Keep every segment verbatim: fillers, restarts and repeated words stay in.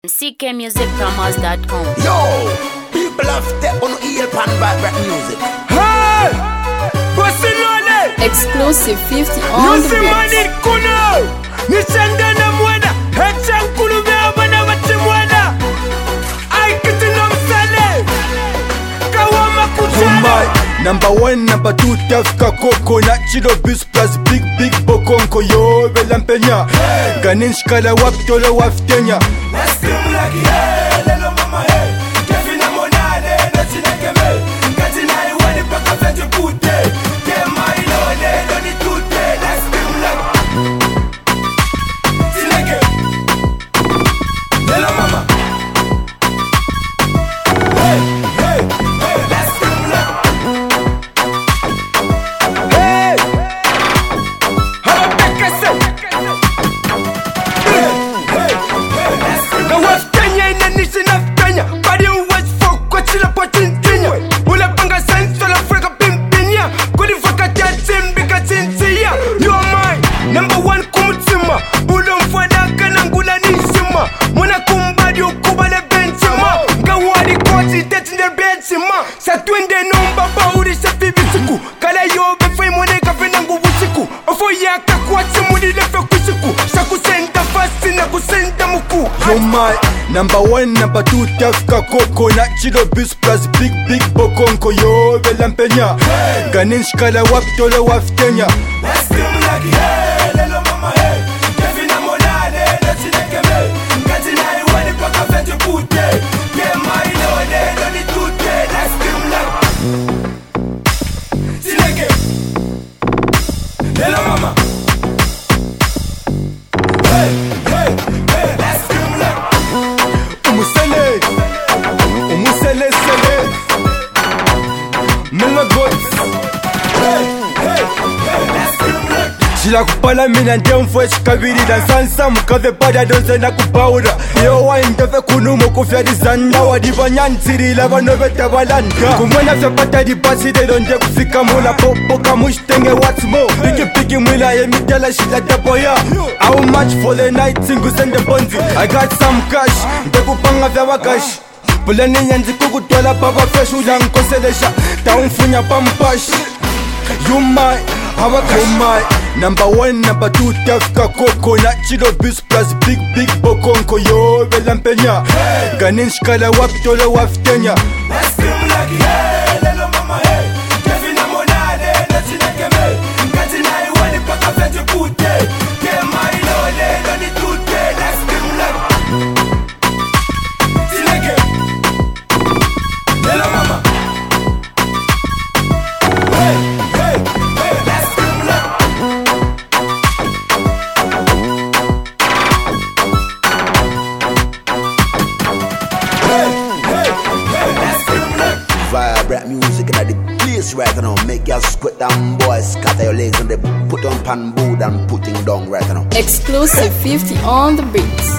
C K music promos dot com. Yo, people have step on ear pan back rap music. Hey, Barcelona. Exclusive fifty on the beat. Money kuno. Nishanda na mwena. Hechan kulu vya wana wachi mwena. Ai kiti na msale. Kawama kuchana. Number one, number two, tafka koko Nachido bis plus big big bokonko yo velampenya hey. Ganin shkala wap tolo waftenya. Let's do like hey, lelo mama hey. Kevina monade, no chinekeme. Katina iwani paka fete pute. Kema ilone, no ni tute. Let's do like Chineke lelo mama. Hey, hey, hey, let's do like Number one, number two, tafka koko Nachido bis plus big big bokonko yo velampenya hey. Ganin shkala wap tolo waftenya. Let's do like hey, lelo mama hey. Kevina monade, no chinekeme. Katina iwani paka fete pute. Kema ilone, no ni tute. Let's do like Chineke lelo mama. Hey, hey, hey, let's do like Umusele, umusele sele, mela gods. hey, hey, hey, let's do like Shila kupala mina ndemfwe shikabiri dan sansa mukave pada donze na kupaura. Yo wa indefe kunumo kufya dizanda wadiva nyansiri lava noveta balanda. Kumwena fya pata di basi de donde kufika mula popo kamushtenge what's more. Piki piki mwila ye mitela shila tapoya. How much for the night singu sende bonzi. I got some cash, ndekupanga vya wakash. Pulani nyanzi kukutwala baba fresh ulankoselesha. Taunfunya pampash. You might have a cash. You might. Number one, number two, tafka koko Nachido bis plus big big bokonko yo velampenya hey. Ganin shkala wap tolo waftenya. Let's do like hey, lelo mama hey. Kevina monade, no chinekeme. Katina iwani paka fete pute. Kema ilone, no ni tute. Let's do like Chineke lelo mama. Hey, hey, hey, let's do like Vibrant music in the place right now. Make y'all squat down, boys. Scatter your legs and they put on pan board and putting down right now. Exclusive fifty on the beats.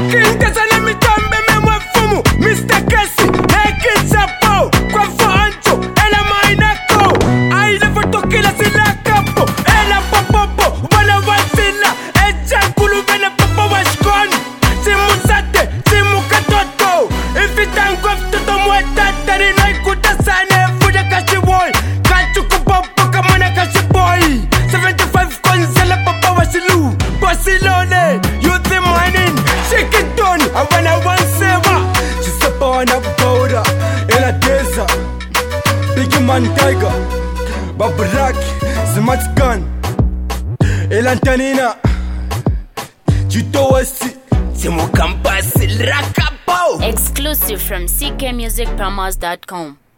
Mister Cassie, make it sapo. Kwa fancho, ela mainako. I never took it as a capo. Ela popopo, wala wasila. Echa kulu vena popo washkon. Simu sate, simu katoto. If it ain't got to the mweta, tari no ikuta sane. Fuja kashi boy. Kachu kupopo kamana kashi boy. seventy-five konzela popo washilu. Barcelona, youth the mining. Shake it down, I wanna one seven. Ona powder, ela tesa Big man tiger Babraki, smart gun Ela tanina Jito wasi Simu kampasi rakapo. Exclusive from C K music promos dot com.